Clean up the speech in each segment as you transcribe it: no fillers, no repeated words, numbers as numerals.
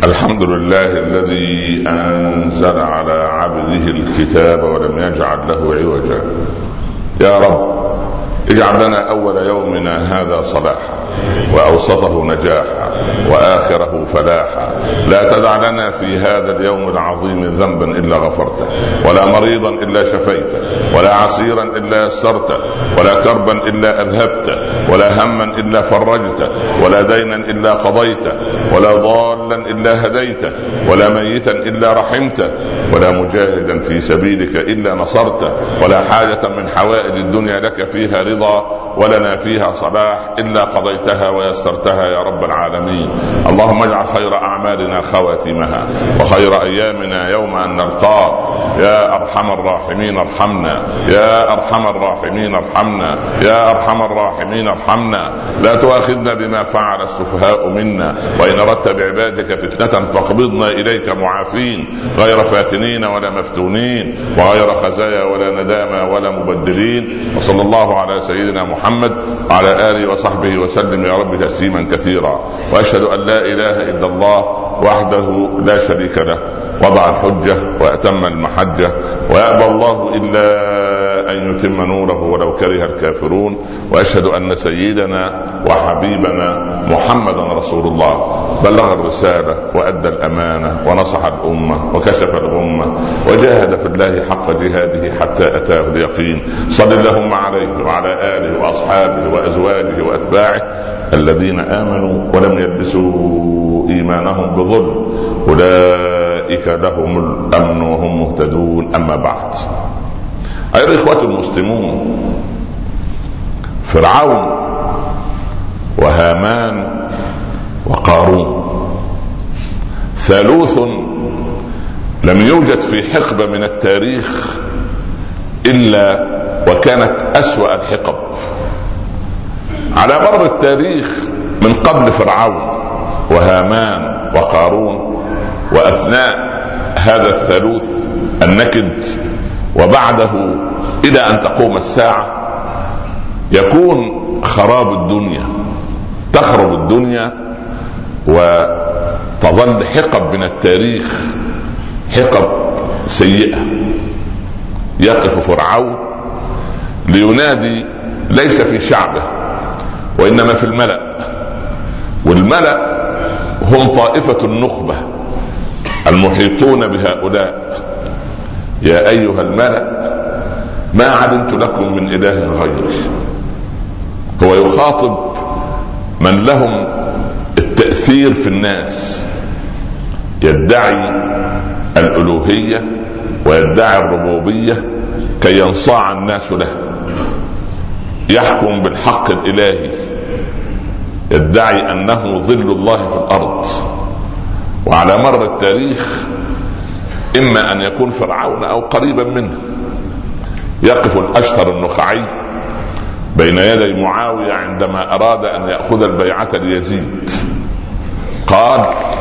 الحمد لله الذي أنزل على عبده الكتاب ولم يجعل له عوجا. يا رب اجعل لنا أول يومنا هذا صلاحا، وأوسطه نجاحا، وآخره فلاحا. لا تدع لنا في هذا اليوم العظيم ذنبا إلا غفرته، ولا مريضا إلا شفيته، ولا عسيرا إلا يسرته، ولا كربا إلا أذهبته، ولا هما إلا فرجته، ولا دينا إلا قضيته، ولا ضالا إلا هديته، ولا ميتا إلا رحمته، ولا مجاهدا في سبيلك إلا نصرته، ولا حاجة من حوائج الدنيا لك فيها رضا ولنا فيها صلاح إلا قضيتها ويسرتها يا رب العالمين. اللهم اجعل خير أعمالنا خواتمها، وخير أيامنا يوم أن نلقاك. يا أرحم الراحمين ارحمنا، يا أرحم الراحمين ارحمنا، يا أرحم الراحمين ارحمنا. لا تؤاخذنا بما فعل السفهاء منا، وإن أردت بعبادك فتنة فاقبضنا إليك معافين، غير فاتنين ولا مفتونين، وغير خزايا ولا ندامى ولا مبدلين. وصلى الله على سيدنا محمد وعلى آله وصحبه وسلم يا رب تسليما كثيرا. وأشهد أن لا إله إلا الله وحده لا شريك له، وضع الحجة وأتم المحجة، ويأبى الله إلا أن يتم نوره ولو كره الكافرون. وأشهد أن سيدنا وحبيبنا محمدا رسول الله بلغ الرسالة وأدى الأمانة ونصح الأمة وكشف الغمة وجاهد في الله حق جهاده حتى أتاه اليقين. صل اللهم عليه وعلى آله وأصحابه وأزواجه وأتباعه الذين آمنوا ولم يلبسوا إيمانهم بظلم، أولئك لهم الأمن وهم مهتدون. أما بعد، أيها الإخوة المسلمون، فرعون وهامان وقارون ثالوث لم يوجد في حقبة من التاريخ إلا وكانت أسوأ الحقب على مر التاريخ، من قبل فرعون وهامان وقارون، وأثناء هذا الثالوث النكد، وبعده إلى أن تقوم الساعة يكون خراب الدنيا، تخرب الدنيا وتظل حقب من التاريخ حقب سيئة. يقف فرعون لينادي ليس في شعبه وإنما في الملأ، والملأ هم طائفة النخبة المحيطون بهؤلاء. يا أيها الملأ ما علمت لكم من إله غيري. هو يخاطب من لهم التأثير في الناس، يدعي الألوهية ويدعي الربوبية كي ينصاع الناس له، يحكم بالحق الإلهي، يدعي أنه ظل الله في الأرض. وعلى مر التاريخ إما أن يكون فرعون أو قريبا منه. يقف الأشهر النخعي بين يدي معاوية عندما أراد أن يأخذ البيعة ليزيد، قال: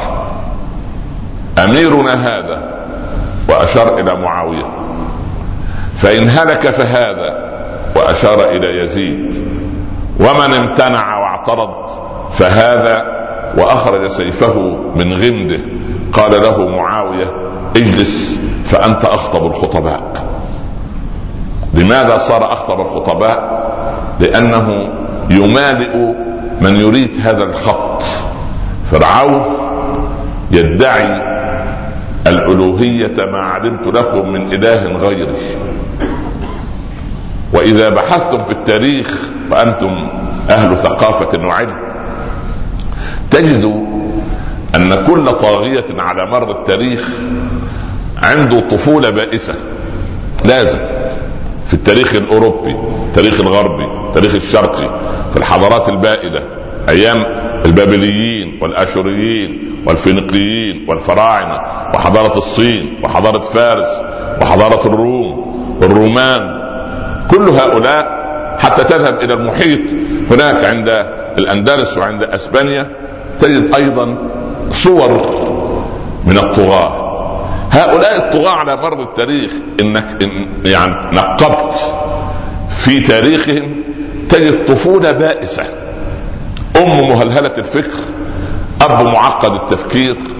أميرنا هذا، وأشار إلى معاوية، فإن هلك فهذا، وأشار إلى يزيد، ومن امتنع واعترض فهذا، وأخرج سيفه من غمده. قال له معاوية: اجلس فأنت أخطب الخطباء. لماذا صار أخطب الخطباء؟ لأنه يمالئ من يريد هذا الخط. فرعون يدعي الألوهية، ما علمت لكم من إله غيري. وإذا بحثتم في التاريخ وأنتم أهل ثقافة وعلم، تجدوا أن كل طاغية على مر التاريخ عنده طفولة بائسة. لازم في التاريخ الأوروبي، التاريخ الغربي، التاريخ الشرقي، في الحضارات البائدة أيام البابليين والآشوريين والفينيقيين والفراعنة، وحضارة الصين وحضارة فارس وحضارة الروم والرومان، كل هؤلاء حتى تذهب إلى المحيط هناك عند الأندلس وعند أسبانيا تجد أيضا صور من الطغاة. هؤلاء الطغاة على مر التاريخ إنك يعني نقبت في تاريخهم تجد طفولة بائسة، أم مهلهلة الفكر، أب معقد التفكير،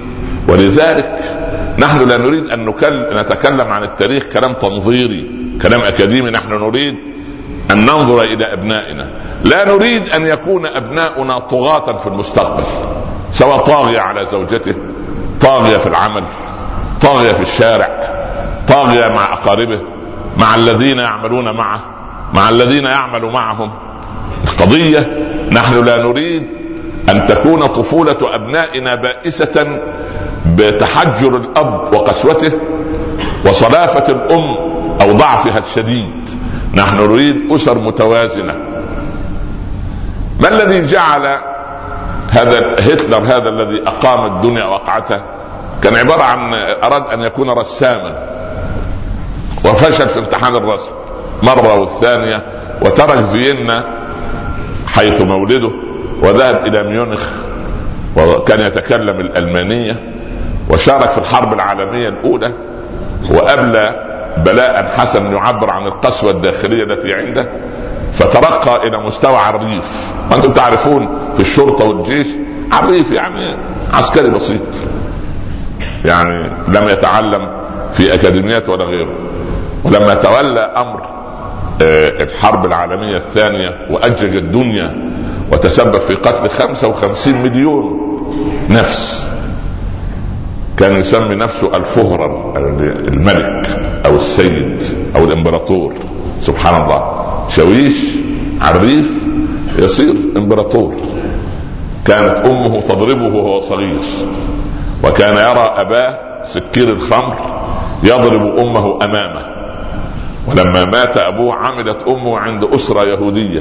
ولذلك نحن لا نريد أن نتكلم عن التاريخ كلام تنظيري كلام أكاديمي. نحن نريد أن ننظر إلى أبنائنا، لا نريد أن يكون أبناؤنا طغاة في المستقبل، سواء طاغية على زوجته، طاغية في العمل، طاغية في الشارع، طاغية مع أقاربه، مع الذين يعملون معه، مع الذين يعمل معهم. القضية نحن لا نريد أن تكون طفولة أبنائنا بائسة بتحجر الأب وقسوته وصلافة الأم أو ضعفها الشديد. نحن نريد أسر متوازنة. ما الذي جعل هذا هتلر هذا الذي أقام الدنيا وقعته كان عبارة عن أراد أن يكون رساما وفشل في امتحان الرسم مرة والثانية، وترك فيينا حيث مولده وذهب إلى ميونخ وكان يتكلم الألمانية، وشارك في الحرب العالمية الأولى، وأبلى بلاء حسن يعبر عن القسوة الداخلية التي عنده، فترقى إلى مستوى عريف. وأنتم تعرفون في الشرطة والجيش عريف يعني عسكري بسيط، يعني لم يتعلم في أكاديميات ولا غيره. ولما تولى أمر الحرب العالمية الثانية وأجج الدنيا وتسبب في قتل 55 مليون نفس، كان يسمي نفسه الفهرر، الملك أو السيد أو الإمبراطور. سبحان الله، شويش عريف يصير إمبراطور. كانت أمه تضربه وهو صغير، وكان يرى أباه سكير الخمر يضرب أمه أمامه. ولما مات أبوه عملت أمه عند أسرة يهودية،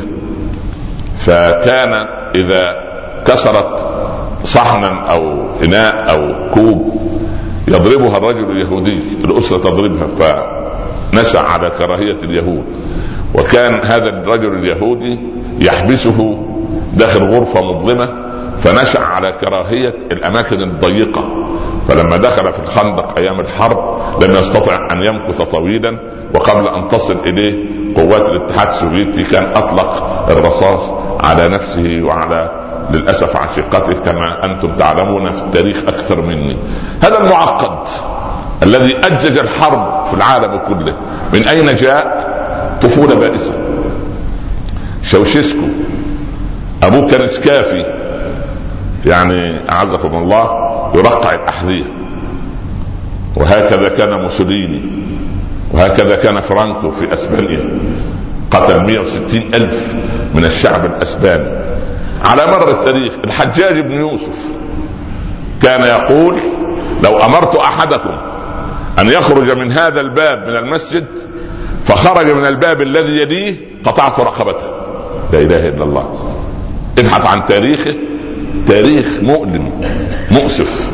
فكان إذا كسرت صحنا أو إناء أو كوب يضربها الرجل اليهودي، الأسرة تضربها، فنشأ على كراهية اليهود. وكان هذا الرجل اليهودي يحبسه داخل غرفة مظلمة، فنشأ على كراهية الأماكن الضيقة. فلما دخل في الخندق أيام الحرب لم يستطع أن يمكث طويلا، وقبل أن تصل إليه قوات الاتحاد السوفيتي كان أطلق الرصاص على نفسه وعلى للأسف عشيقته، كما أنتم تعلمون في التاريخ أكثر مني. هذا المعقد الذي أجج الحرب في العالم كله من أين جاء؟ طفولة بائسة. شوشيسكو أبوه كان سكافي، يعني أعزكم الله يرقع الأحذية، وهكذا كان موسوليني، وهكذا كان فرانكو في أسبانيا، قتل 160,000 من الشعب الأسباني على مر التاريخ. الحجاج بن يوسف كان يقول: لو أمرت أحدكم أن يخرج من هذا الباب من المسجد فخرج من الباب الذي يليه قطعت رقبته. لا إله إلا الله. ابحث عن تاريخه، تاريخ مؤلم مؤسف.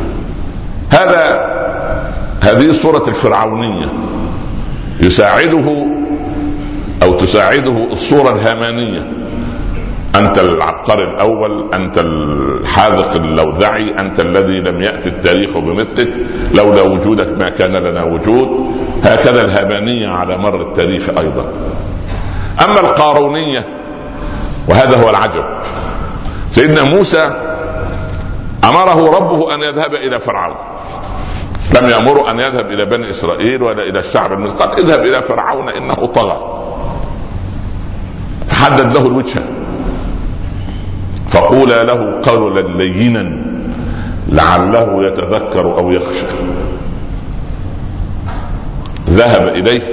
هذه الصورة الفرعونية يساعده أو تساعده الصورة الهامانية. أنت العبقري الأول، أنت الحاذق اللوذعي، أنت الذي لم يأتي التاريخ بمثلك، لولا وجودك ما كان لنا وجود. هكذا الهامانية على مر التاريخ أيضا. أما القارونية، وهذا هو العجب، سيدنا موسى أمره ربه أن يذهب إلى فرعون، لم يأمره أن يذهب إلى بني إسرائيل ولا إلى الشعب المصري، قال: اذهب إلى فرعون إنه طغى. فحدد له الوجهة، فقولا له قولا لينا لعله يتذكر أو يخشى. ذهب إليه،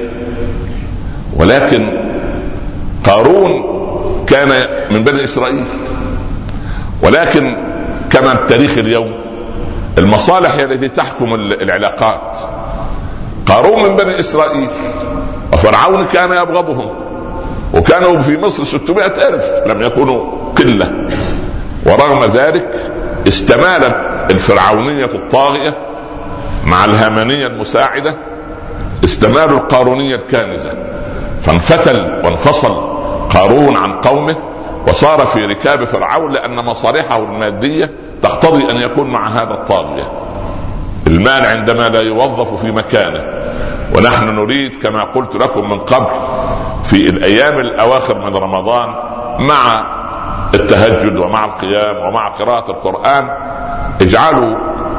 ولكن قارون كان من بني إسرائيل، ولكن كما التاريخ اليوم المصالح هي التي تحكم العلاقات. قارون من بني إسرائيل، وفرعون كان يبغضهم، وكانوا في مصر 600,000، لم يكونوا قلة. ورغم ذلك استمالت الفرعونية الطاغية مع الهامانية المساعدة، استمالوا القارونية الكانزة، فانفتل وانفصل قارون عن قومه وصار في ركاب فرعون، لأن مصالحه المادية تقتضي أن يكون مع هذا الطاغية. المال عندما لا يوظف في مكانه. ونحن نريد كما قلت لكم من قبل في الأيام الأواخر من رمضان، مع التهجد ومع القيام ومع قراءة القرآن، اجعلوا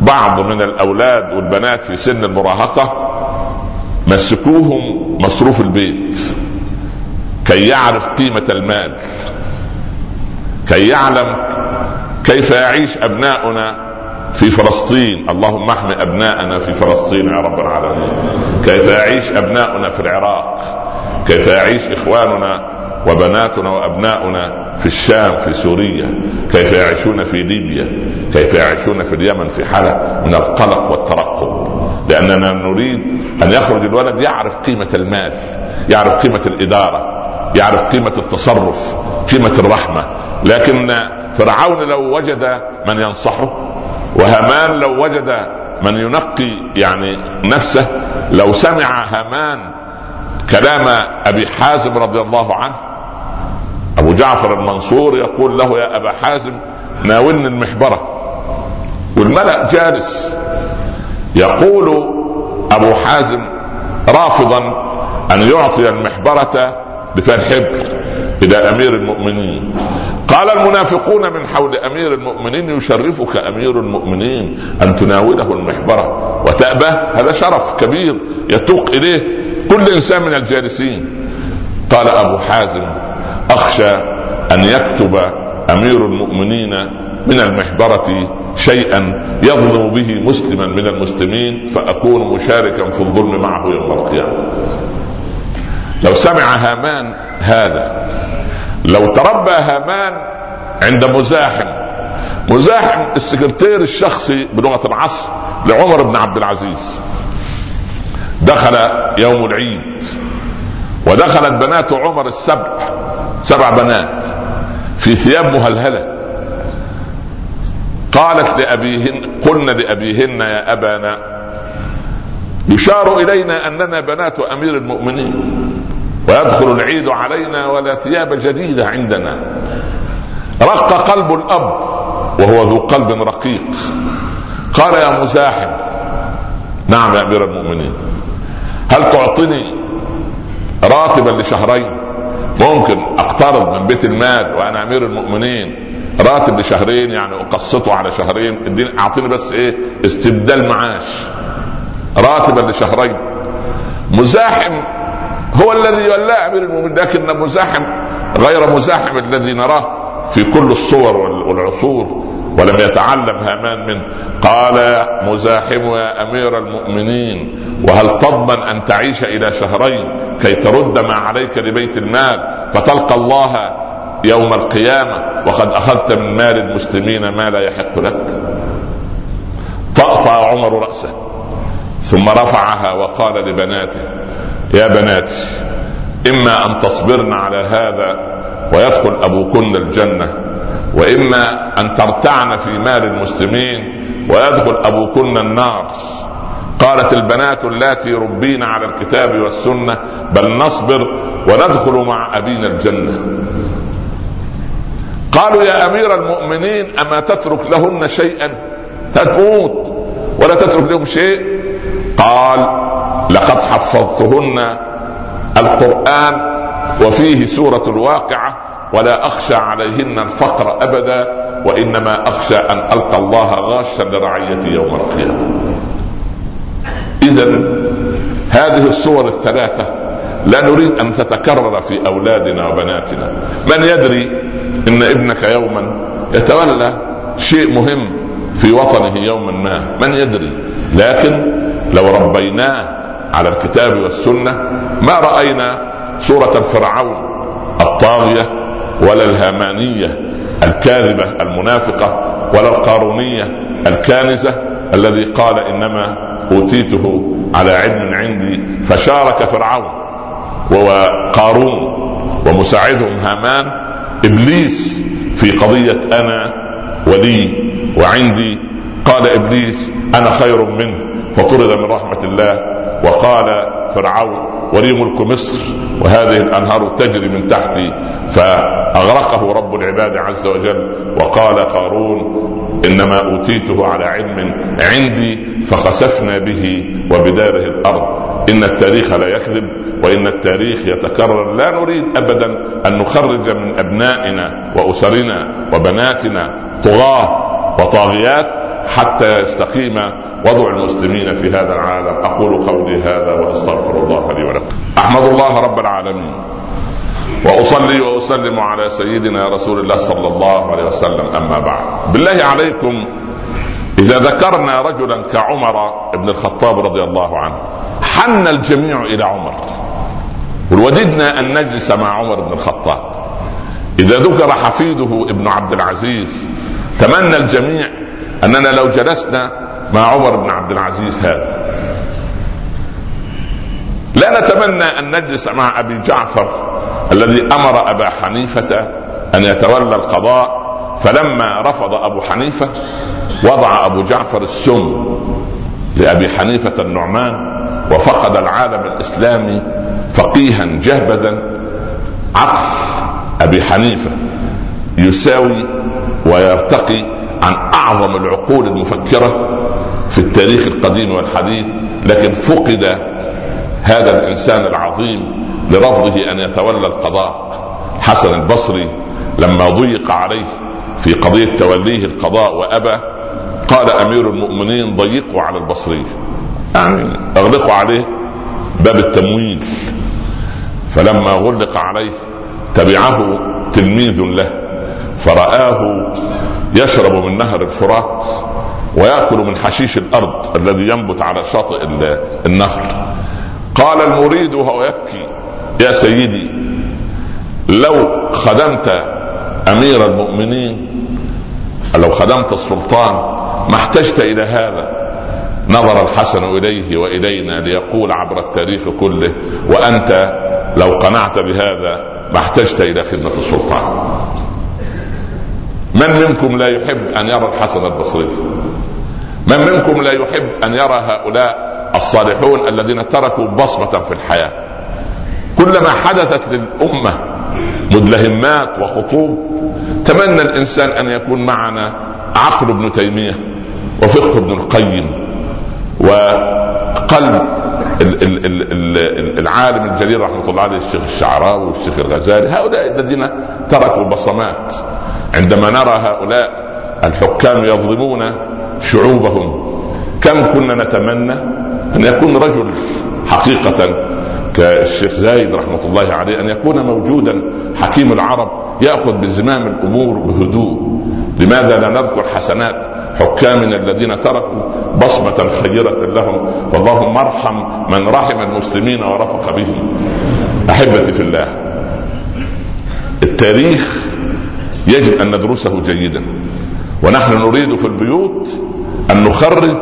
بعض من الأولاد والبنات في سن المراهقة مسكوهم مصروف البيت كي يعرف قيمة المال، كي يعلم كيف يعيش أبناؤنا في فلسطين. اللهم احمي أبناءنا في فلسطين يا رب العالمين. كيف يعيش أبناؤنا في العراق، كيف يعيش إخواننا وبناتنا وأبناؤنا في الشام، في سوريا، كيف يعيشون في ليبيا، كيف يعيشون في اليمن، في حلب، من القلق والترقب. لأننا نريد أن يخرج الولد يعرف قيمة المال، يعرف قيمة الإدارة، يعرف قيمة التصرف، قيمة الرحمة. لكن فرعون لو وجد من ينصحه، وهامان لو وجد من ينقي يعني نفسه، لو سمع هامان كلام أبي حازم رضي الله عنه، أبو جعفر المنصور يقول له: يا أبا حازم ناولني المحبرة، والملأ جالس. يقول أبو حازم رافضا أن يعطي المحبرة بفان حبر إلى أمير المؤمنين. قال: المنافقون من حول أمير المؤمنين يشرفك أمير المؤمنين أن تناوله المحبرة وتأبى؟ هذا شرف كبير يتوق إليه كل إنسان من الجالسين. قال أبو حازم: أخشى أن يكتب أمير المؤمنين من المحبرة شيئا يظلم به مسلما من المسلمين فأكون مشاركا في الظلم معه يوم القيامة. لو سمع هامان هذا، لو تربى هامان عند مزاحم السكرتير الشخصي بلغة العصر لعمر بن عبد العزيز، دخل يوم العيد ودخلت بنات عمر سبع بنات في ثياب مهلهلة. قلنا لأبيهن: يا أبانا، يشار إلينا أننا بنات أمير المؤمنين ويدخل العيد علينا ولا ثياب جديدة عندنا. رق قلب الأب وهو ذو قلب رقيق. قال: يا مزاحم. نعم يا أمير المؤمنين. هل تعطيني راتبا لشهرين؟ ممكن أقترض من بيت المال وأنا أمير المؤمنين راتب لشهرين، يعني أقسطه على شهرين، أعطيني بس استبدال معاش، راتبا لشهرين. مزاحم هو الذي يولى أمير المؤمنين، لكن مزاحم غير مزاحم الذي نراه في كل الصور والعصور ولم يتعلم هامان منه. قال مزاحم: يا أمير المؤمنين، وهل تضمن أن تعيش إلى شهرين كي ترد ما عليك لبيت المال فتلقى الله يوم القيامة وقد أخذت من مال المسلمين ما لا يحق لك؟ طأطأ عمر رأسه ثم رفعها وقال لبناته: يا بناتي، إما أن تصبرن على هذا ويدخل أبوكن الجنة، وإما أن ترتعن في مال المسلمين ويدخل أبوكن النار. قالت البنات اللاتي ربين على الكتاب والسنة: بل نصبر وندخل مع أبينا الجنة. قالوا: يا أمير المؤمنين، أما تترك لهن شيئا؟ تموت ولا تترك لهم شيء؟ قال: لقد حفظتهن القرآن وفيه سورة الواقعة، ولا أخشى عليهن الفقر أبدا، وإنما أخشى أن ألقى الله غاشا لرعيتي يوم القيامة. إذن هذه الصور الثلاثة لا نريد أن تتكرر في أولادنا وبناتنا. من يدري إن ابنك يوما يتولى شيء مهم في وطنه يوما ما، من يدري. لكن لو ربيناه على الكتاب والسنة ما رأينا صورة الفرعون الطاغية، ولا الهامانية الكاذبة المنافقة، ولا القارونية الكانزة الذي قال إنما أوتيته على علم عندي. فشارك فرعون وقارون ومساعدهم هامان إبليس في قضية أنا ولي وعندي. قال إبليس: أنا خير منه، فطرد من رحمة الله. وقال فرعون: ولي ملك مصر وهذه الأنهار تجري من تحتي، فأغرقه رب العباد عز وجل. وقال قارون: إنما أوتيته على علم عندي، فخسفنا به وبداره الأرض. إن التاريخ لا يكذب، وإن التاريخ يتكرر. لا نريد أبدا أن نخرج من أبنائنا وأسرنا وبناتنا طغاة وطاغيات حتى يستقيم وضع المسلمين في هذا العالم. أقول قولي هذا وأستغفر الله لي ولكم. أحمد الله رب العالمين وأصلي وأسلم على سيدنا رسول الله صلى الله عليه وسلم. أما بعد، بالله عليكم إذا ذكرنا رجلا كعمر بن الخطاب رضي الله عنه حن الجميع إلى عمر، ووددنا أن نجلس مع عمر بن الخطاب. إذا ذكر حفيده ابن عبد العزيز تمنى الجميع أننا لو جلسنا مع عمر بن عبد العزيز هذا. لا نتمنى أن نجلس مع أبي جعفر الذي أمر أبا حنيفة أن يتولى القضاء، فلما رفض أبو حنيفة وضع أبو جعفر السم لأبي حنيفة النعمان، وفقد العالم الإسلامي فقيها جهبذا. عقل أبي حنيفة يساوي ويرتقي عن أعظم العقول المفكرة في التاريخ القديم والحديث، لكن فقد هذا الإنسان العظيم لرفضه أن يتولى القضاء. حسن البصري لما ضيق عليه في قضية توليه القضاء وأبى، قال أمير المؤمنين ضيقوا على البصري، يعني أغلقوا عليه باب التمويل. فلما غلق عليه تبعه تلميذ له فرآه يشرب من نهر الفرات ويأكل من حشيش الأرض الذي ينبت على شاطئ النهر. قال المريد وهو يبكي: يا سيدي، لو خدمت أمير المؤمنين، لو خدمت السلطان ما احتجت إلى هذا. نظر الحسن إليه وإلينا ليقول عبر التاريخ كله: وأنت لو قنعت بهذا ما احتجت إلى خدمة السلطان. من منكم لا يحب أن يرى الحسن البصري؟ من منكم لا يحب أن يرى هؤلاء الصالحون الذين تركوا بصمة في الحياة؟ كلما حدثت للأمة مدلهمات وخطوب تمنى الإنسان أن يكون معنا عقل ابن تيمية وفقه ابن القيم وقلب العالم الجليل رحمة الله عليه الشيخ الشعراوي والشيخ الغزالي، هؤلاء الذين تركوا بصمات. عندما نرى هؤلاء الحكام يظلمون شعوبهم، كم كنا نتمنى أن يكون رجل حقيقة كالشيخ زايد رحمة الله عليه، أن يكون موجودا حكيم العرب يأخذ بزمام الأمور بهدوء. لماذا لا نذكر حسنات حكامنا الذين تركوا بصمة خيرة لهم؟ فاللهم ارحم من رحم المسلمين ورفق بهم. أحبتي في الله، التاريخ يجب أن ندرسه جيدا، ونحن نريد في البيوت أن نخرج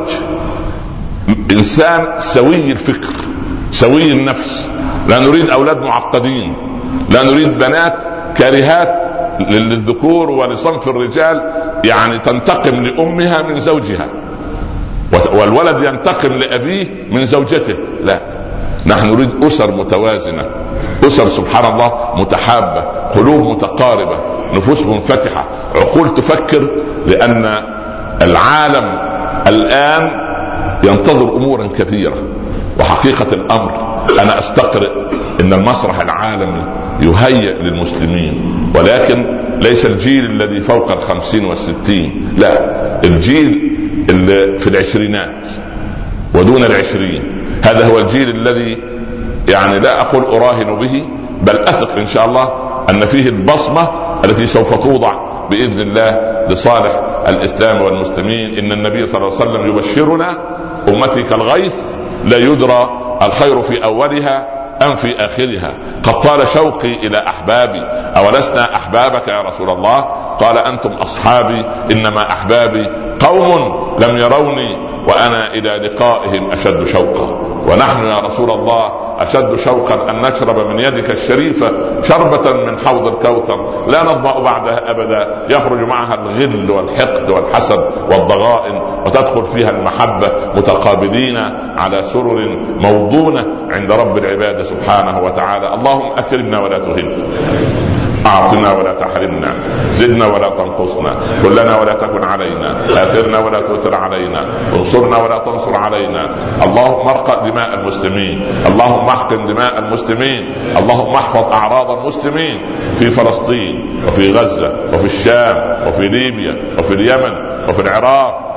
إنسان سوي الفكر سوي النفس. لا نريد أولاد معقدين، لا نريد بنات كارهات للذكور ولصنف الرجال، يعني تنتقم لأمها من زوجها، والولد ينتقم لأبيه من زوجته. لا، نحن نريد أسر متوازنة، أسر سبحان الله متحابة، قلوب متقاربة، نفوس منفتحة، عقول تفكر. لأن العالم الآن ينتظر أمورا كثيرة، وحقيقة الأمر أنا أستقرئ إن المسرح العالمي يهيئ للمسلمين، ولكن ليس الجيل الذي فوق 50 و60، لا، الجيل اللي في العشرينات ودون 20، هذا هو الجيل الذي يعني لا أقول أراهن به، بل أثق إن شاء الله أن فيه البصمة التي سوف توضع بإذن الله لصالح الإسلام والمسلمين. إن النبي صلى الله عليه وسلم يبشرنا: أمتي كالغيث لا يدرى الخير في أولها أم في آخرها، قد طال شوقي إلى أحبابي، أولسنا أحبابك يا رسول الله؟ قال: أنتم أصحابي، إنما أحبابي قوم لم يروني وأنا إلى لقائهم أشد شوقا. ونحن يا رسول الله أشد شوقا أن نشرب من يدك الشريفة شربة من حوض الكوثر لا نظمأ بعدها أبدا، يخرج معها الغل والحقد والحسد والضغائن، وتدخل فيها المحبة متقابلين على سرر موضونة عند رب العباد سبحانه وتعالى. اللهم أكرمنا ولا تهنا، أعطنا ولا تحرمنا، زدنا ولا تنقصنا، كلنا ولا تكن علينا، آثرنا ولا تؤثر علينا، انصرنا ولا تنصر علينا. اللهم ارقى دماء المسلمين، اللهم احقن دماء المسلمين، اللهم احفظ أعراض المسلمين في فلسطين وفي غزة وفي الشام وفي ليبيا وفي اليمن وفي العراق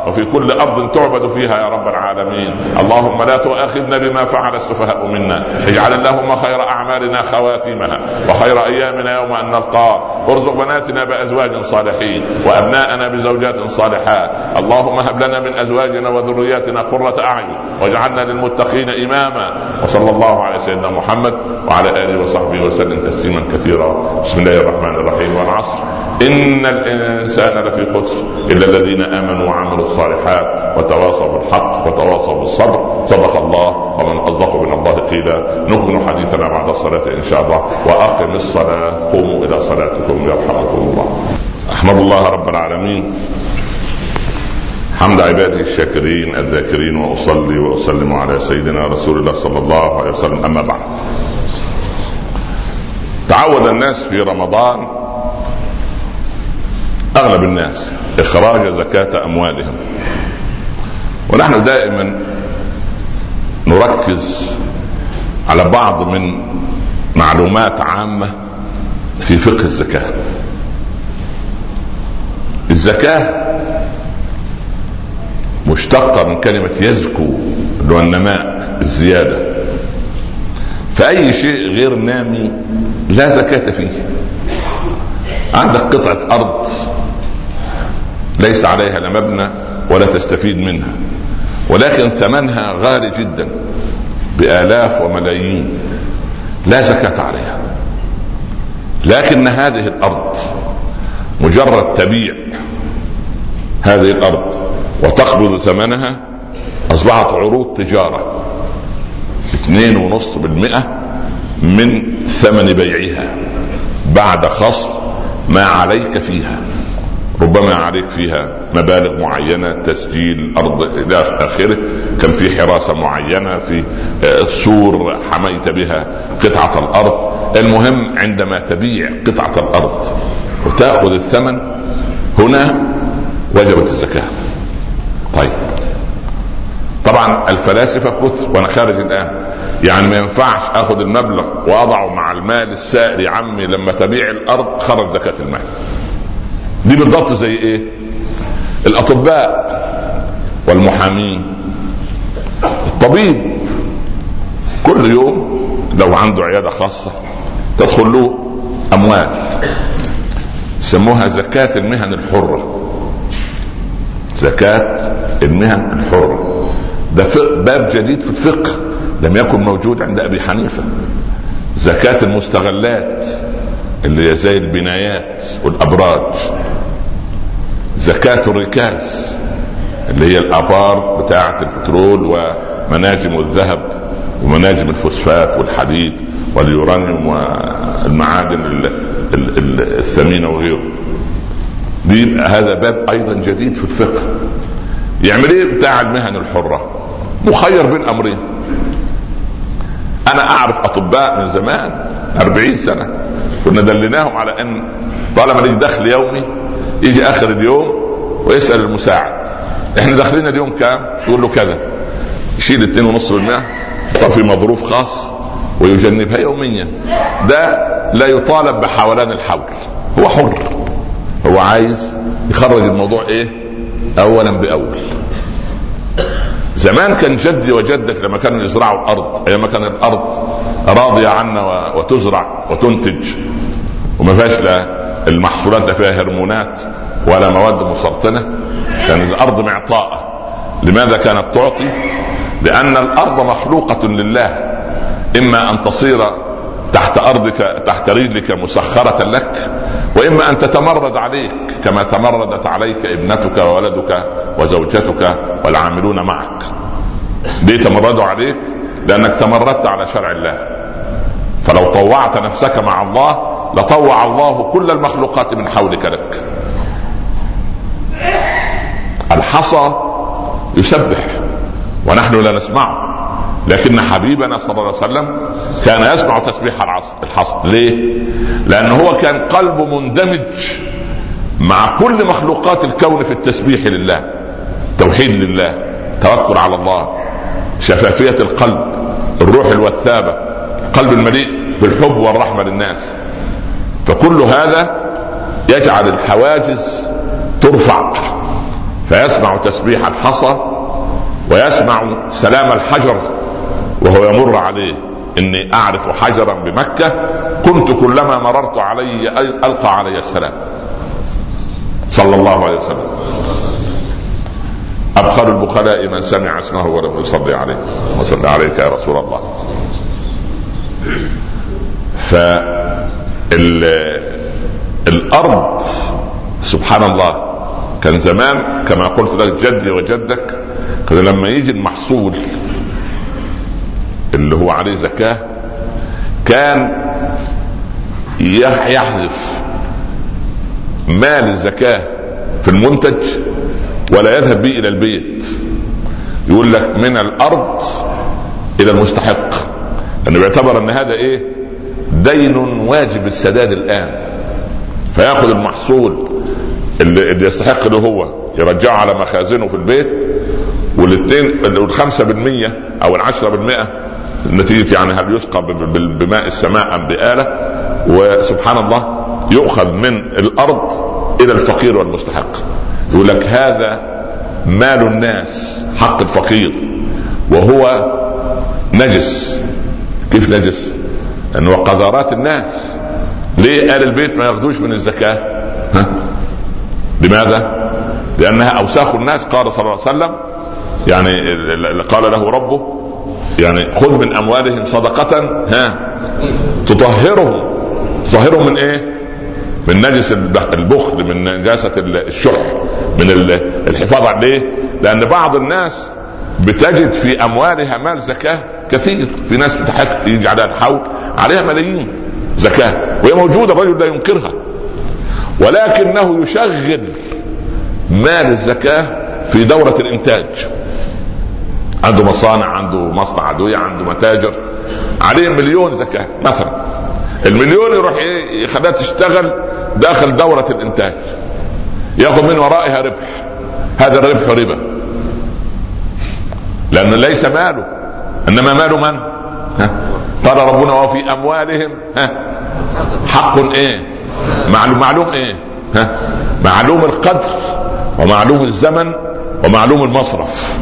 وفي كل أرض تعبد فيها يا رب العالمين. اللهم لا تؤاخذنا بما فعل السفهاء منا، اجعل اللهم خير أعمالنا خواتيمها وخير أيامنا يوم أن نلقاك. ارزق بناتنا بأزواج صالحين وأبناءنا بزوجات صالحات. اللهم هب لنا من أزواجنا وذرياتنا قرة أعين واجعلنا للمتقين إماما. وصلى الله على سيدنا محمد وعلى آله وصحبه وسلم تسليما كثيرا. بسم الله الرحمن الرحيم. والعصر إن الإنسان لفي خسر إلا الذين آمنوا وعملوا الصالحات وتواصوا بالحق وتواصوا بالصبر. صدق الله ومن أصدق من الله قيلا. نكمل حديثنا بعد الصلاة إن شاء الله. وأقم الصلاة قوموا إلى صلاتكم يرحمكم الله. أحمد الله رب العالمين حمد عباده الشاكرين الذاكرين، وأصلي وأسلم على سيدنا رسول الله صلى الله عليه وسلم. أما بعد، تعود الناس في رمضان، أغلب الناس، إخراج زكاة أموالهم، ونحن دائما نركز على بعض من معلومات عامة في فقه الزكاة. الزكاة مشتقة من كلمة يزكو، اللي هو النماء، الزيادة. فأي شيء غير نامي لا زكاة فيه. عندك قطعة أرض ليس عليها لا مبنى ولا تستفيد منها، ولكن ثمنها غالي جدا بآلاف وملايين، لا زكاة عليها. لكن هذه الأرض مجرد تبيع هذه الأرض وتقبض ثمنها، أصبحت عروض تجارة 2.5% من ثمن بيعها بعد خصم ما عليك فيها. ربما عليك فيها مبالغ معينة، تسجيل أرض إلى آخره، كان في حراسة معينة، في سور حميت بها قطعة الأرض. المهم عندما تبيع قطعة الأرض وتأخذ الثمن، هنا وجبت الزكاة. طيب، طبعا الفلاسفة كثر وانا خارج الان، يعني ما ينفعش اخذ المبلغ واضعه مع المال السائر. يا عمي لما تبيع الارض خرج زكاة المال. دي بالضبط زي ايه؟ الاطباء والمحامين. الطبيب كل يوم لو عنده عيادة خاصة تدخل له اموال، يسموها زكاة المهن الحرة. زكاة المهن الحرة ده باب جديد في الفقه لم يكن موجود عند أبي حنيفة. زكاة المستغلات اللي هي زي البنايات والأبراج. زكاة الركاز اللي هي الآبار بتاعة البترول ومناجم الذهب ومناجم الفوسفات والحديد واليورانيوم والمعادن الثمينة وغيره. دي هذا باب ايضا جديد في الفقه. يعمل ايه بتاع المهن الحرة؟ مخير بين امرين. انا اعرف اطباء من زمان 40 سنة كنا دلناهم على ان طالما ليك دخل يومي يجي اخر اليوم ويسأل المساعد احنا داخلين اليوم كام، يقول له كذا، يشيل 2.5% طب في مظروف خاص ويجنبها يوميا. ده لا يطالب بحولان الحول، هو حر، هو عايز يخرج الموضوع ايه اولا باول. زمان كان جدي وجدك لما كانوا يزرعوا الارض، ايام كان الارض راضيه عنا وتزرع وتنتج وما فيهاش لا المحصولات لا فيها هرمونات ولا مواد مسرطنه، كان الارض معطاءه. لماذا كانت تعطي؟ لان الارض مخلوقه لله، اما ان تصير تحت أرضك تحت رجلك مسخرة لك، وإما أن تتمرد عليك كما تمردت عليك ابنتك وولدك وزوجتك والعاملون معك. ليه تمردوا عليك؟ لأنك تمردت على شرع الله. فلو طوعت نفسك مع الله لطوع الله كل المخلوقات من حولك لك. الحصى يسبح ونحن لا نسمعه، لكن حبيبنا صلى الله عليه وسلم كان يسمع تسبيح الحصى. ليه؟ لأنه هو كان قلبه مندمج مع كل مخلوقات الكون في التسبيح لله، توحيد لله، توكل على الله، شفافية القلب، الروح الوثابة، قلب المليء بالحب والرحمة للناس. فكل هذا يجعل الحواجز ترفع فيسمع تسبيح الحصى ويسمع سلام الحجر وهو يمر عليه. إني أعرف حجرا بمكة كنت كلما مررت عليه ألقى علي السلام، صلى الله عليه وسلم. أبخل البخلاء من سمع اسمه ولم يصلي عليه وصلى عليك يا رسول الله. فالأرض سبحان الله كان زمان كما قلت لك جدي وجدك، كان لما يجي المحصول اللي هو عليه زكاة كان يحذف مال الزكاة في المنتج ولا يذهب به إلى البيت، يقول لك من الأرض إلى المستحق، لأنه بيعتبر أن هذا دين واجب السداد الآن، فيأخذ المحصول اللي يستحق له هو يرجعه على مخازنه في البيت، وال5% أو 10% نتيجة يعني هل يسقى بماء السماء أم بآلة، وسبحان الله يؤخذ من الأرض إلى الفقير والمستحق. يقول لك هذا مال الناس حق الفقير وهو نجس. كيف نجس؟ لأنه قذرات الناس. ليه آل البيت ما ياخدوش من الزكاة؟ لماذا؟ لأنها أوساخ الناس. قال صلى الله عليه وسلم يعني قال له ربه يعني خذ من أموالهم صدقة تطهرهم من من نجس البخل، من نجاسة الشح، من الحفاظ عليه. لأن بعض الناس بتجد في أموالها مال زكاة كثير، في ناس بتحق يجي عليها الحول عليها ملايين زكاة وهي موجودة، الرجل لا ينكرها، ولكنه يشغل مال الزكاة في دورة الإنتاج. عنده مصانع، عنده مصنع أدوية، عنده متاجر، عليه 1,000,000 زكاة مثلا، 1,000,000 يروح يخليها تشتغل داخل دورة الإنتاج، يأخذ من ورائها ربح. هذا الربح ربا، لأنه ليس ماله، إنما مال من؟ قال ربنا وفي أموالهم حق معلوم معلوم القدر ومعلوم الزمن ومعلوم المصرف.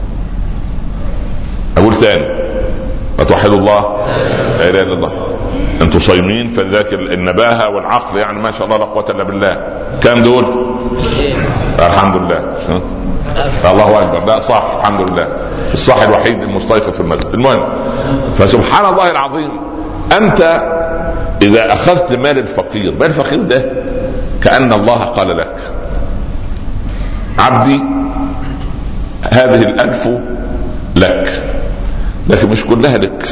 أقول تاني، أتوحدوا الله لا إله إلا الله. أنتم صايمين فذاك النباهة والعقل يعني ما شاء الله لا قوة إلا بالله. كم دول؟ الحمد لله. الله أكبر. لا صح الحمد لله، الصح الوحيد المستيقظ في المسجد. المهم، فسبحان الله العظيم، أنت إذا أخذت مال الفقير، مال الفقير ده كأن الله قال لك عبدي هذه 1,000 لك، لكن مش كلها لك،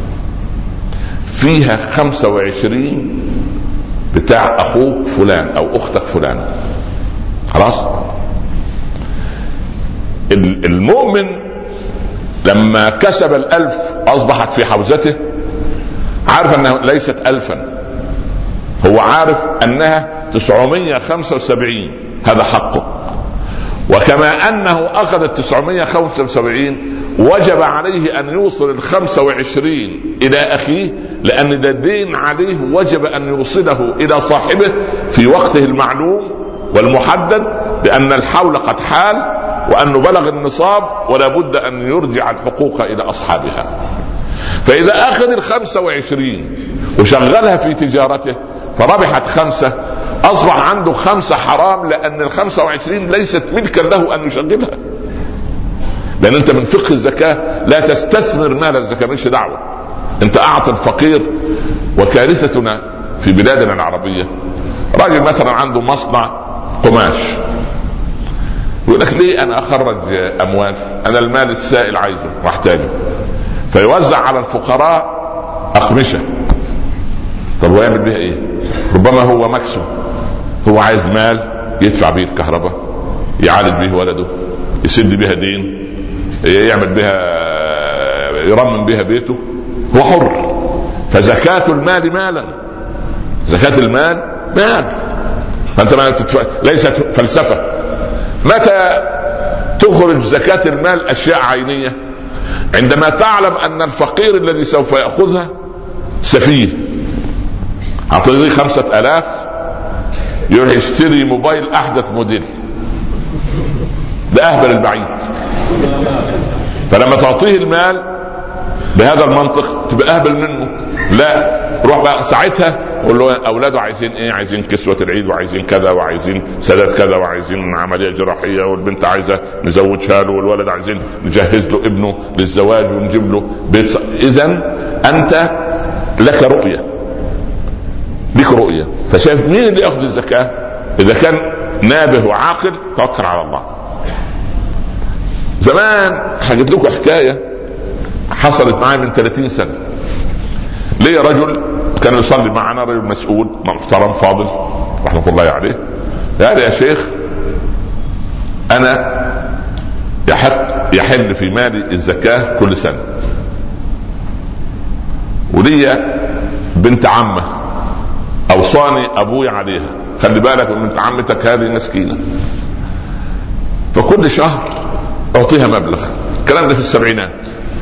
فيها 25 بتاع أخوك فلان أو أختك فلان. خلاص؟ المؤمن لما كسب 1,000 أصبحت في حوزته، عارف أنها ليست 1000، هو عارف أنها 975، هذا حقه. وكما أنه أخذ 975 وجب عليه أن يوصل 25 إلى أخيه، لأن ده دين عليه وجب أن يوصله إلى صاحبه في وقته المعلوم والمحدد، لأن الحول قد حال وأنه بلغ النصاب ولا بد أن يرجع الحقوق إلى أصحابها. فإذا أخذ 25 وشغلها في تجارته فربحت 5، أصبح عنده 5 حرام، لأن 25 ليست ملكا له أن يشغلها. لأن أنت من فقه الزكاة لا تستثمر مال الزكاة، مش دعوة، أنت أعطي الفقير. وكارثتنا في بلادنا العربية، راجل مثلا عنده مصنع قماش، يقول لك ليه أنا أخرج أموال، أنا المال السائل عايزه واحتاجه، فيوزع على الفقراء أقمشة. طب هو يعمل بها إيه؟ ربما هو مكسب، هو عايز مال يدفع به الكهرباء، يعالج به ولده، يسد بها دين، يعمل بها، يرمم بها بيته، هو حر. فزكاة المال مالا، زكاة المال مال، فأنت ما ليست فلسفة. متى تخرج زكاة المال أشياء عينية؟ عندما تعلم أن الفقير الذي سوف يأخذها سفيه، أعطيه 5000 يروح يشتري موبايل أحدث موديل ده اهبل البعيد. فلما تعطيه المال بهذا المنطق تبقى اهبل منه. لا، روح بقى ساعتها قول له اولاده عايزين ايه؟ عايزين كسوة العيد، وعايزين كذا، وعايزين سداد كذا، وعايزين عملية جراحية، والبنت عايزة نزوجها له، والولد عايزين نجهز له ابنه للزواج ونجيب له بيت. اذا انت لك رؤية، لك رؤية. فشايف مين اللي ياخذ الزكاة؟ اذا كان نابه وعاقل توكل على الله. زمان حكيت لكم حكاية حصلت معي من 30 سنة. ليه رجل كان يصلي معنا، رجل مسؤول محترم فاضل رحمة الله عليه، قال يا شيخ أنا يحل في مالي الزكاة كل سنة، ولي بنت عمة أوصاني أبوي عليها، خلي بالك من بنت عمتك هذه مسكينة، فكل شهر أعطيها مبلغ. الكلام ده في السبعينات.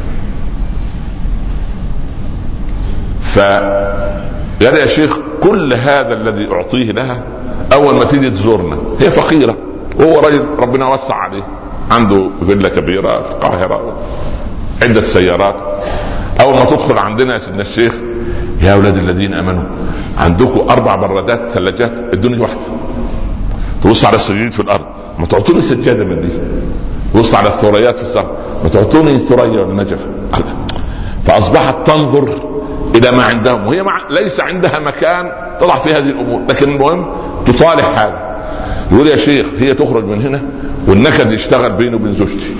فقال يا شيخ كل هذا الذي أعطيه لها أول ما تيجي تزورنا، هي فقيرة وهو رجل ربنا وسع عليه، عنده فيلا كبيرة في القاهرة، عدة سيارات. أول ما تدخل عندنا يا سيدنا الشيخ، يا أولاد الذين أمنوا عندكم 4 برادات ثلاجات، ادوني واحدة. تبص على السجاد في الأرض، ما تعطوني سجادة من دي. تبص على الثريات في السقف، ما تعطوني ثريا والنجف. فأصبحت تنظر إلى ما عندهم، وهي ليس عندها مكان تضع في هذه الأمور، لكن المهم تطالح هذا. يقول يا شيخ هي تخرج من هنا والنكد يشتغل بينه وبين زوجتي.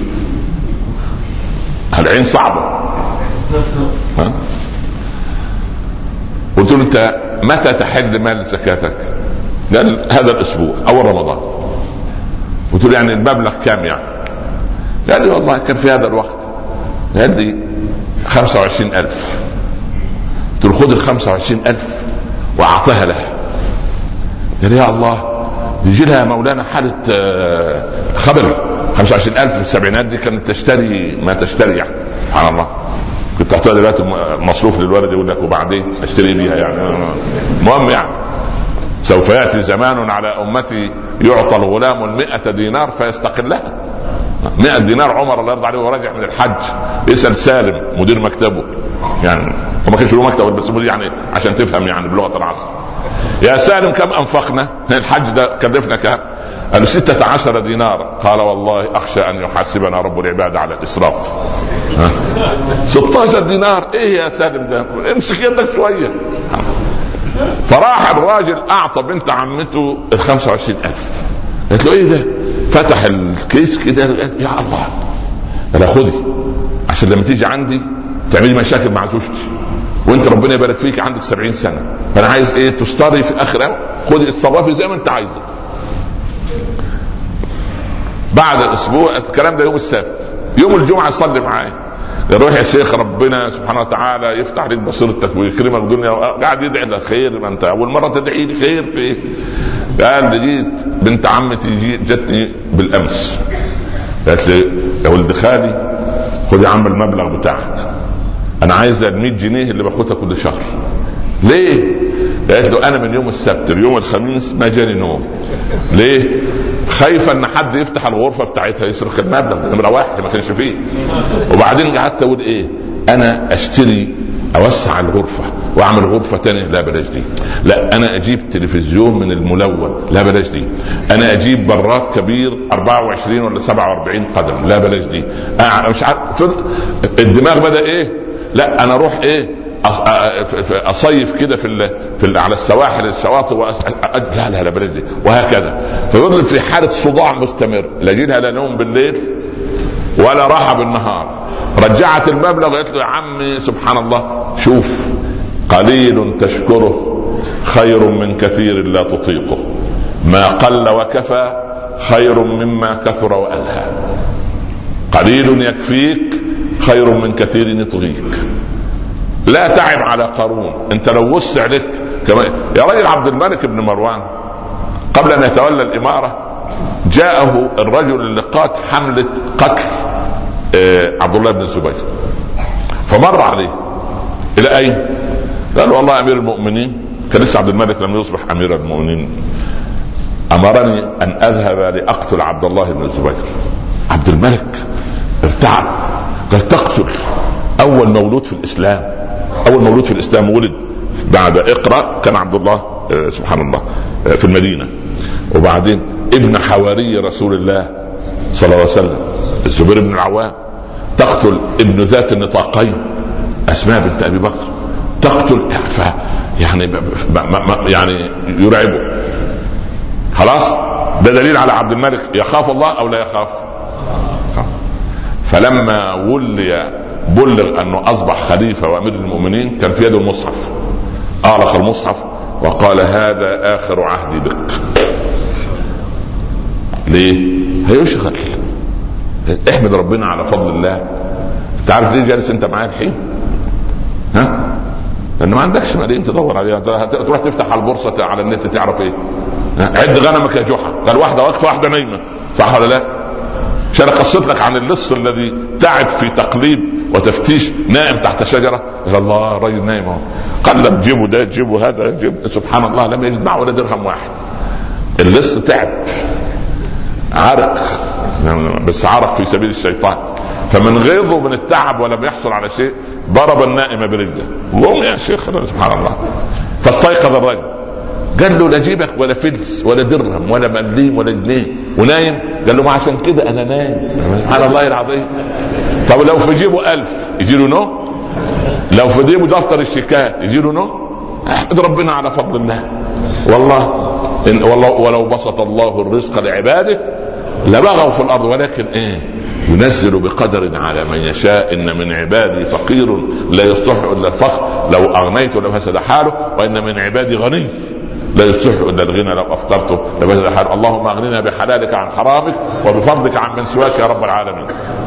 العين صعبة. قلت له أنت متى تحل مال زكاتك؟ قال هذا الأسبوع أول رمضان. قلت له يعني المبلغ كام يعني؟ قال لي والله كان في هذا الوقت، قال لي 25,000. قلت له خذ 25,000 وأعطيها لها. قال يا الله، دي يجي لها مولانا حالة خبل. 25,000 في السبعينات دي كانت تشتري ما تشتري يعني. سبحان الله. كنت أعطيها دلوقتي مصروف للولد يقول لك وبعدين اشتري بيها يعني. المهم يعني سوف يأتي زمان على أمتي يعطى الغلام 100 دينار فيستقلها. 100 دينار عمر الله يرضى عليه وراجع من الحج، اسأل سالم مدير مكتبه يعني، وما كانش له مكتب بس يعني عشان تفهم يعني بلغة العصر. يا سالم كم أنفقنا؟ الحج ده كلفنا كم؟ قالوا 16 دينار. قال والله أخشى أن يحاسبنا رب العباد على الإسراف. 16 دينار ايه يا سالم ده؟ امسك يدك شوية. فراح الراجل أعطى بنت عمته 25,000. قلت له ايه ده؟ فتح الكيس كده، يا الله انا خذي عشان لما تيجي عندي تعملي مشاكل مع زوجتي، وانت ربنا يبارك فيك عندك 70 سنة، فانا عايز ايه تستري في اخر، خذي اتصرفي زي ما انت عايزه. بعد الاسبوع، الكلام ده يوم السبت، يوم الجمعة يصلي معايا، يروح يا شيخ ربنا سبحانه وتعالى يفتح لك بصيرتك ويكرمك الدنيا، قاعد يدعي لك خير. ما انت اول مرة تدعي لي خير في ايه؟ قال لي جيت بنت عمتي جتني بالامس، قالت لي يا ولد خالي خذ يا عم المبلغ بتاعك، انا عايزه 100 جنيه اللي باخدها كل شهر. ليه؟ قالت له انا من يوم السبت ليوم الخميس ما جاني نوم. ليه؟ خايفه ان حد يفتح الغرفه بتاعتها يسرق المبلغ، نمره واحد ما كانش فيه. وبعدين قعدت اقول ايه، انا اشتري اوسع الغرفه واعمل غرفه تانية، لا بلاش دي. لا انا اجيب تلفزيون من الملون، لا بلاش دي. انا اجيب براد كبير 24 ولا 47 قدم، لا بلاش دي. مش عارف الدماغ بدا ايه، لا انا اروح ايه اصيف كده على السواحل الشواطئ لا لا لا بلاش دي، وهكذا. فيظل في حاله صداع مستمر، لا جيلها لا نوم بالليل ولا راحه بالنهار. رجعت المبلغ قالت له يا عمي سبحان الله، شوف قليل تشكره خير من كثير لا تطيقه، ما قل وكفى خير مما كثر وألهى، قليل يكفيك خير من كثير يطغيك. لا تعب على قارون، انت لو وسع لك كما يا رجل. عبد الملك بن مروان قبل ان يتولى الاماره جاءه الرجل اللي قاد حمله قتل عبد الله بن الزبير، فمر عليه الى اين؟ قال والله امير المؤمنين، كان لسه عبد الملك لم يصبح امير المؤمنين، امرني ان اذهب لاقتل عبد الله بن الزبير. عبد الملك ارتعب، قال تقتل اول مولود في الاسلام. اول مولود في الاسلام ولد بعد اقرأ كان عبد الله سبحان الله في المدينة، وبعدين ابن حواري رسول الله صلى الله عليه وسلم الزبير بن العوام. تقتل ابن ذات النطاقين اسماء بنت ابي بكر، تقتل يعني يرعبه. خلاص ده دليل على عبد الملك يخاف الله او لا يخاف. فلما بلغ انه اصبح خليفه وامير المؤمنين كان في يده المصحف، اغلق المصحف وقال هذا اخر عهدي بك. ليه؟ هيشغل. احمد ربنا على فضل الله. تعرف ليه جالس انت معايا الحين؟ ها؟ لان ما عندكش ملايين تدور عليها، تروح تفتح على البورصه على النت تعرف ايه؟ عد غنمك يا جحا، قال واحده واقفه واحده نايمه، صح ولا لا؟ عشان قصت لك عن اللص الذي تعب في تقليب وتفتيش نائم تحت شجره، قال الله رجل نايم اهو، قلب جيبه ده جيبه هذا جيبه، سبحان الله لم يجد معه ولا درهم واحد. اللص تعب عرق، بس عرق في سبيل الشيطان، فمن غيظه من التعب ولم يحصل على شيء ضرب النائم برجله. قوم يا شيخ، سبحان الله. فاستيقظ الرجل، قال له لا جيبك ولا فلس ولا درهم ولا مليم ولا جنيه ونايم. قال له ما عشان كده انا نايم. سبحان الله العظيم. طب لو في جيبه 1000 يجي له نو؟ لو في جيبه دفتر الشيكات يجي له نو؟ احمد ربنا على فضل الله. والله ولو بسط الله الرزق لعباده لبغوا في الارض، ولكن ينزل بقدر على من يشاء. ان من عبادي فقير لا يصلح الا الفقر، لو اغنيت لفسد حاله، وان من عبادي غني لا يصلح الا الغنى، لو افطرته لفسد حاله. اللهم اغننا بحلالك عن حرامك وبفضلك عن من سواك يا رب العالمين.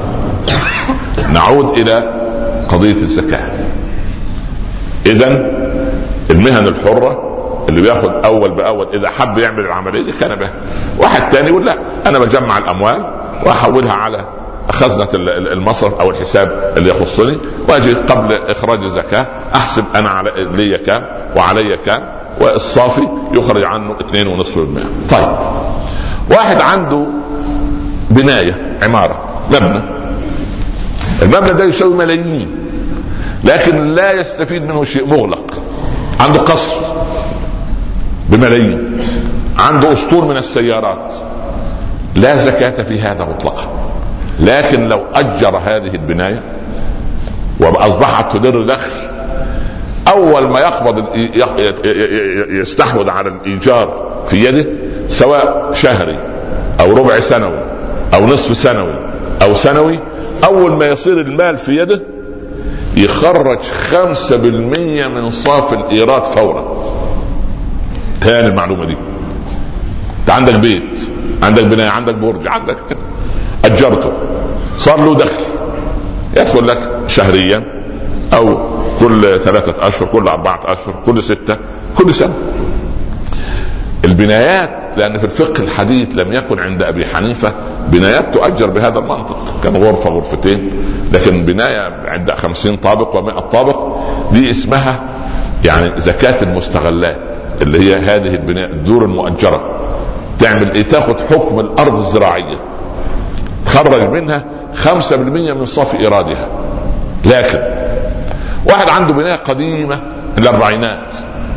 نعود الى قضية الزكاة. اذن المهن الحرة اللي بياخد اول باول اذا حب يعمل العملية كان به. واحد تاني يقول لا انا بجمع الاموال واحولها على خزنة المصرف او الحساب اللي يخصني، واجي قبل اخراج الزكاة احسب انا لي كام وعلي كام، والصافي يخرج عنه 2.5%. طيب واحد عنده بناية عمارة مبنى، المبنى ده يساوي ملايين لكن لا يستفيد منه شيء، مغلق. عنده قصر بملايين، عنده اسطول من السيارات، لا زكاة في هذا مطلقا. لكن لو اجر هذه البناية واصبحت تدر دخل، اول ما يقبض يستحوذ على الايجار في يده، سواء شهري او ربع سنوي او نصف سنوي او سنوي، اول ما يصير المال في يده يخرج 5% من صافي الايراد فورا. كان المعلومة دي، انت عندك بيت، عندك بناية، عندك برج، عندك اجرته، صار له دخل، يدخل لك شهريا او كل 3 أشهر، كل 4 أشهر، كل 6، كل سنة. البنايات، لأن في الفقه الحديث لم يكن عند أبي حنيفة بنايات تؤجر بهذا المنطق، كان غرفة غرفتين، لكن بناية عند 50 طابق و100 طابق دي اسمها يعني زكاة المستغلات، اللي هي هذه البناية الدور المؤجرة. تعمل ايه؟ تاخد حكم الأرض الزراعية، تخرج منها 5% من صافي إيرادها. لكن واحد عنده بناية قديمة الأربعينات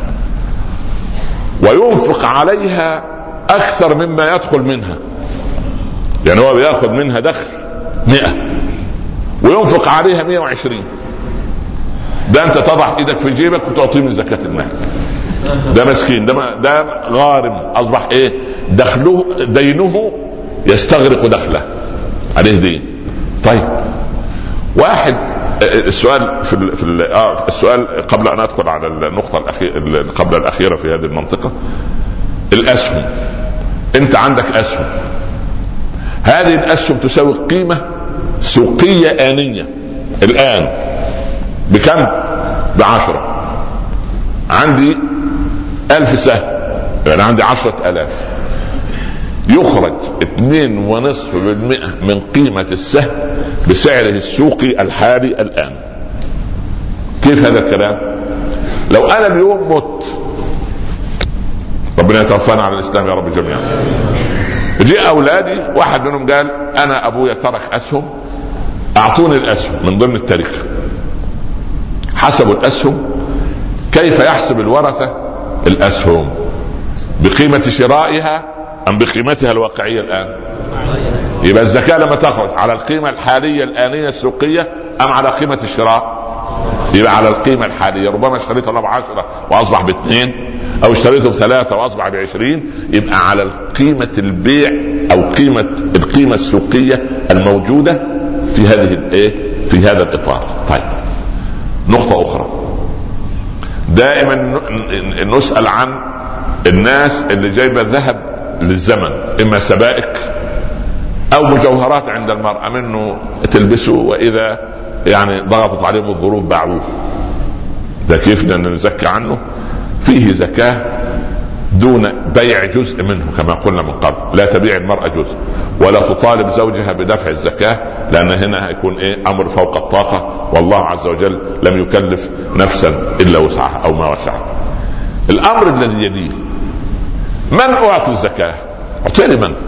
وينفق عليها أكثر مما يدخل منها، يعني هو بياخد منها دخل 100 وينفق عليها 120، ده أنت تضع إيدك في جيبك وتعطيه من زكاة المال. ده مسكين، ده غارم، أصبح إيه؟ دينه يستغرق دخله، عليه دين. طيب واحد، السؤال السؤال قبل ان ادخل على النقطه قبل الاخيره في هذه المنطقه، الاسهم. انت عندك اسهم، هذه الاسهم تساوي قيمه سوقيه آنية الان بكم؟ ب10. عندي 1000 سهم، يعني عندي 10,000، يخرج 2.5% من قيمة السهم بسعره السوقي الحالي الآن. كيف هذا الكلام؟ لو أنا اليوم مت، ربنا يتوفانا على الإسلام يا رب جميعا، جاء اولادي واحد منهم قال انا ابويا ترك اسهم، اعطوني الاسهم من ضمن التركه. حسبوا الاسهم. كيف يحسب الورثه الاسهم؟ بقيمه شرائها ام بقيمتها الواقعيه الان؟ يبقى الزكاه لما تخرج على القيمه الحاليه الانيه السوقيه ام على قيمه الشراء؟ يبقى على القيمه الحاليه. ربما اشتريته ب10 واصبح ب2، او اشتريته ب3 واصبح ب20، يبقى على قيمه البيع او القيمه السوقيه الموجوده في هذه الايه، في هذا الاطار. طيب نقطه اخرى، دائما نسال عن الناس اللي جايبه ذهب للزمن، اما سبائك او مجوهرات عند المرأة منه تلبسه، واذا يعني ضغطت عليهم الظروف باعوه. ده كيف نزكى عنه؟ فيه زكاة دون بيع جزء منه كما قلنا من قبل. لا تبيع المرأة جزء، ولا تطالب زوجها بدفع الزكاة، لان هنا هيكون امر فوق الطاقة، والله عز وجل لم يكلف نفسا الا وسعها او ما وسعها. الامر الذي يليه، من اعطي الزكاة؟ اعطيني من؟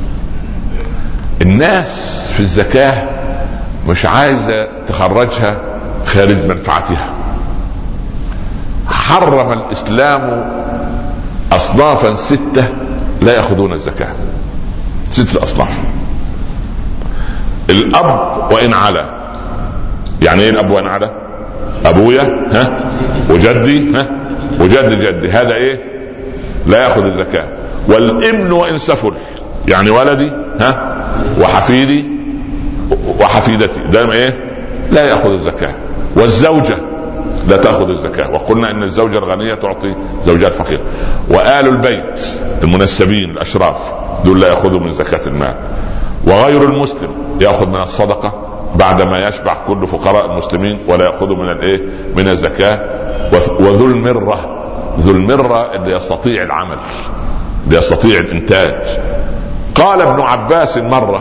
الناس في الزكاة مش عايزة تخرجها خارج منفعتها. حرم الإسلام أصنافا 6 لا يأخذون الزكاة. 6 أصناف. الأب وإن علا. يعني إيه الأب وإن علا؟ أبويا وجدي وجد جدي، هذا إيه؟ لا يأخذ الزكاة. والابن وإن سفل، يعني ولدي وحفيدي وحفيدتي، ده ايه؟ لا ياخذ الزكاه. والزوجه لا تاخذ الزكاه، وقلنا ان الزوجه الغنيه تعطي زوجات فقيره. وآل البيت المنسبين الاشراف دول لا ياخذوا من زكاه المال. وغير المسلم ياخذ من الصدقه بعدما يشبع كل فقراء المسلمين، ولا ياخذ من الايه؟ من الزكاه. وذو المره، ذو المره اللي يستطيع العمل، اللي يستطيع الانتاج. قال ابن عباس مرة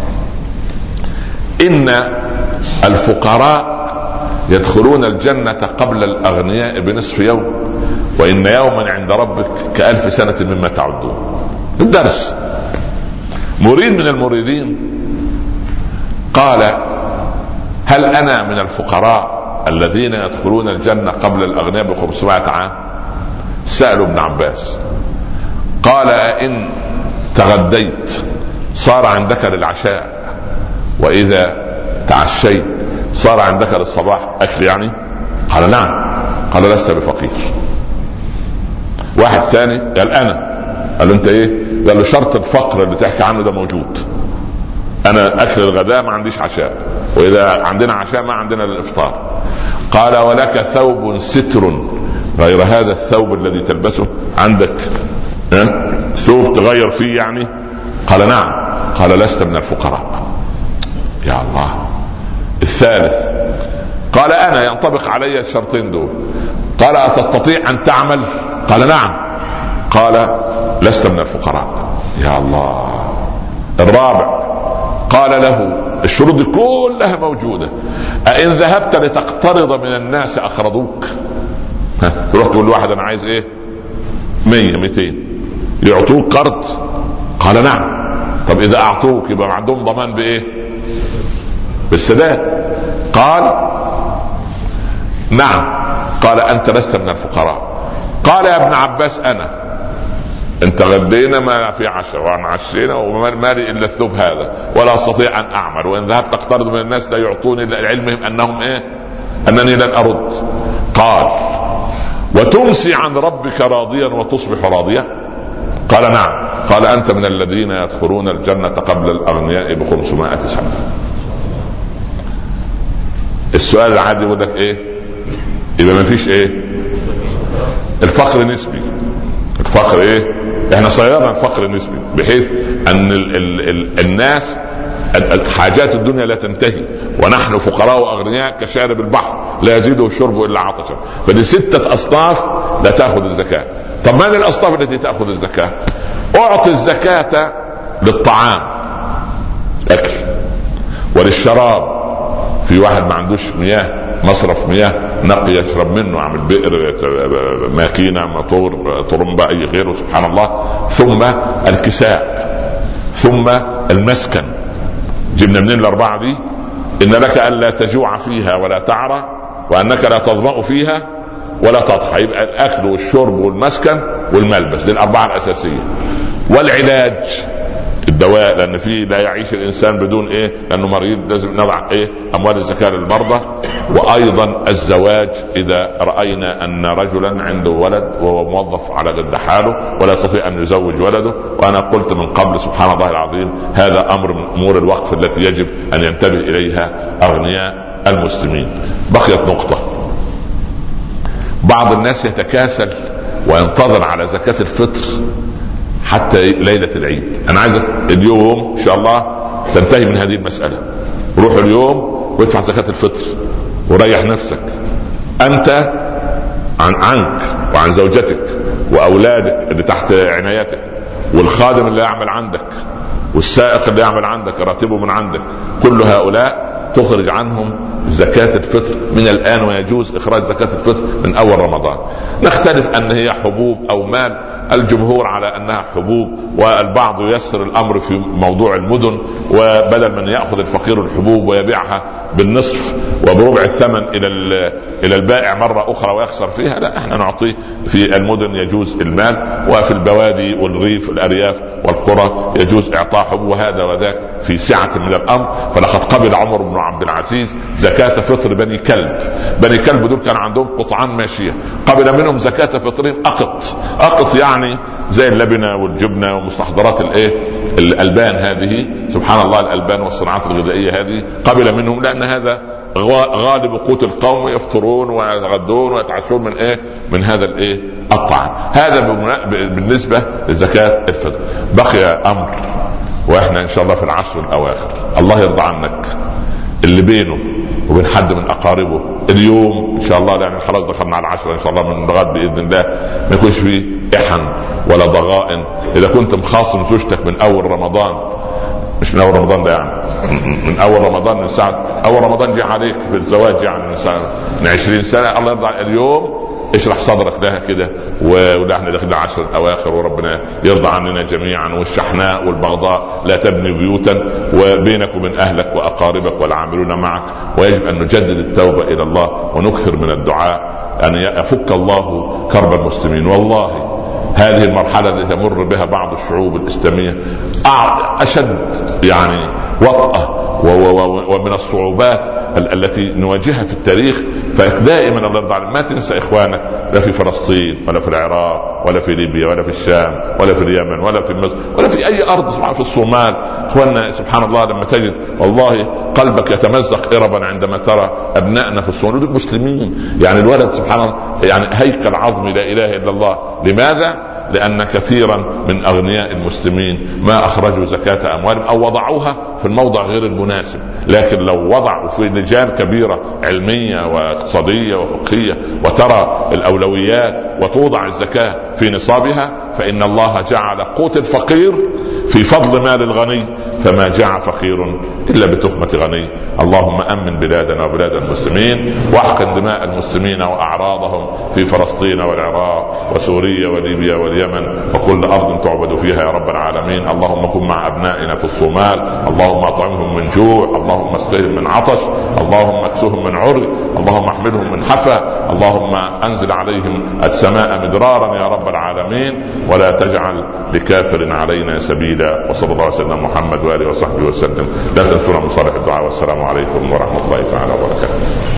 إن الفقراء يدخلون الجنة قبل الأغنياء بنصف يوم، وإن يوما عند ربك ك1000 سنة مما تعدون. الدرس. مريد من المريدين قال هل أنا من الفقراء الذين يدخلون الجنة قبل الأغنياء ب500 عام؟ سألوا ابن عباس. قال إن تغديت صار عندك للعشاء، وإذا تعشيت صار عندك للصباح أكل يعني؟ قال نعم. قال لست بفقير. واحد ثاني قال أنا. قال له أنت إيه؟ قال له شرط الفقر اللي تحكي عنه ده موجود. أنا أكل الغداء ما عنديش عشاء، وإذا عندنا عشاء ما عندنا للإفطار. قال ولك ثوب ستر غير هذا الثوب الذي تلبسه؟ عندك ثوب تغير فيه يعني؟ قال نعم. قال لست من الفقراء. يا الله. الثالث قال أنا ينطبق علي الشرطين دول. قال أتستطيع أن تعمل؟ قال نعم. قال لست من الفقراء. يا الله. الرابع قال له الشروط دي كلها موجودة، أئن ذهبت لتقترض من الناس أقرضوك؟ تروح تقول لواحد أنا عايز إيه 100 200 يعطوك قرض؟ قال نعم. طب إذا أعطوك يبقى عندهم ضمان بإيه؟ بالسداد. قال نعم. قال أنت لست من الفقراء. قال يا ابن عباس أنا. انت غدينا ما في عشاء وانا عشينا وما مالي الا الثوب هذا ولا استطيع ان اعمل، وان ذهبت اقترض من الناس لا يعطوني الا علمهم انهم ايه؟ انني لن ارد. قال وتمسي عن ربك راضيا وتصبح راضيا؟ قال نعم. قال انت من الذين يدخلون الجنة قبل الاغنياء ب500 سنة. السؤال العادي يقول لك ايه؟ يبقى ما فيش ايه؟ الفقر نسبي. الفقر ايه؟ احنا صيرنا الفقر النسبي بحيث ان الناس حاجات الدنيا لا تنتهي، ونحن فقراء واغنياء كشارب البحر لا يزيده الشرب الا عطشا. فدي 6 اصناف لا تاخذ الزكاة. طب ما الاصناف التي تاخذ الزكاة؟ اعطي الزكاة للطعام اكل، وللشراب. في واحد ما عندوش مياه، مصرف مياه نقي يشرب منه، عامل بئر، ماكينة، موتور، طرمبة، اي غيره، سبحان الله. ثم الكساء. ثم المسكن. جبنا منين الاربعه دي؟ ان لك الا تجوع فيها ولا تعرى، وانك لا تظمأ فيها ولا تضحى. يبقى الاكل والشرب والمسكن والملبس، دي الاربعه الاساسيه. والعلاج الدواء، لان فيه لا يعيش الانسان بدون ايه؟ لانه مريض، لازم نضع ايه؟ اموال الزكاه للمرضى. وايضا الزواج، اذا راينا ان رجلا عنده ولد وهو موظف على قد حاله ولا يستطيع ان يزوج ولده. وانا قلت من قبل سبحان الله العظيم هذا امر من امور الوقف التي يجب ان ينتبه اليها اغنياء المسلمين. بقيت نقطه، بعض الناس يتكاسل وينتظر على زكاه الفطر حتى ليلة العيد. أنا عايزك اليوم إن شاء الله تنتهي من هذه المسألة، روح اليوم وادفع زكاة الفطر وريح نفسك أنت عنك وعن زوجتك وأولادك اللي تحت عنايتك، والخادم اللي يعمل عندك، والسائق اللي يعمل عندك راتبه من عندك. كل هؤلاء تخرج عنهم زكاة الفطر من الآن، ويجوز إخراج زكاة الفطر من أول رمضان. نختلف أن هي حبوب أو مال، الجمهور على أنها حبوب، والبعض ييسر الأمر في موضوع المدن، وبدل من يأخذ الفقير الحبوب ويبيعها بالنصف وبربع الثمن إلى البائع مرة أخرى ويخسر فيها، لا، احنا نعطيه في المدن يجوز المال، وفي البوادي والريف الأرياف والقرى يجوز إعطاء حبوب، وهذا وذاك في سعة من الأمر. فلقد قبل عمر بن عبد العزيز زكاة فطر بني كلب. بني كلب دول كان عندهم قطعان ماشية، قبل منهم زكاة فطرهم أقط يعني زي اللبنة والجبنة ومستحضرات الألبان هذه، سبحان الله، الألبان والصناعات الغذائية هذه قبل منهم، لأن هذا غالب قوت القوم، يفطرون ويتغدون ويتعشون من هذا الطعام. هذا بالنسبة لزكاة الفطر. بقي أمر، واحنا ان شاء الله في العشر الاواخر، الله يرضى عنك، اللي بينه وبين حد من اقاربه اليوم ان شاء الله، يعني خلاص دخلنا على العشرة ان شاء الله من غد باذن الله، ما يكونش فيه احن ولا ضغائن. اذا كنت مخاصم زوجتك من اول رمضان، مش من اول رمضان ده، يعني من اول رمضان، من ساعه اول رمضان جه عليك في الزواج، يعني من 20 سنه، الله يرضى اليوم اشرح صدرك لها كده، ونحن داخلين العشر الاواخر، وربنا يرضى عننا جميعا. والشحناء والبغضاء لا تبني بيوتا، وبينك وبين اهلك واقاربك والعاملون معك. ويجب ان نجدد التوبه الى الله ونكثر من الدعاء ان يفك الله كرب المسلمين. والله هذه المرحله التي تمر بها بعض الشعوب الاسلاميه اشد يعني وطأة ومن الصعوبات التي نواجهها في التاريخ. فدائما الله يرضى عنك ما تنسى اخوانك، لا في فلسطين ولا في العراق ولا في ليبيا ولا في الشام ولا في اليمن ولا في مصر ولا في اي ارض، سبحان، في الصومال. اخواننا سبحان الله لما تجد والله قلبك يتمزق اربا عندما ترى ابنائنا في الصومال، دول مسلمين، يعني الولد سبحان الله يعني هيكل عظمي لا اله الا الله. لماذا؟ لأن كثيرا من أغنياء المسلمين ما أخرجوا زكاة أموالهم أو وضعوها في الموضع غير المناسب. لكن لو وضعوا في لجان كبيرة علمية واقتصادية وفقهية وترى الأولويات وتوضع الزكاة في نصابها، فإن الله جعل قوت الفقير في فضل مال الغني، فما جاع فقير إلا بتخمة غني. اللهم أمن بلادنا وبلاد المسلمين، واحقن دماء المسلمين وأعراضهم في فلسطين والعراق وسوريا وليبيا واليمن وكل أرض تعبد فيها يا رب العالمين. اللهم كن مع أبنائنا في الصومال، اللهم أطعمهم من جوع، اللهم اسقهم من عطش، اللهم اكسهم من عري، اللهم احملهم من حفا، اللهم أنزل عليهم السماء مدرارا يا رب العالمين، ولا تجعل لكافر علينا سبيلا. وصلى الله على سيدنا محمد وآله وصحبه وسلم. لا تنسونا من صالح الدعاء، والسلام عليكم ورحمة الله تعالى وبركاته.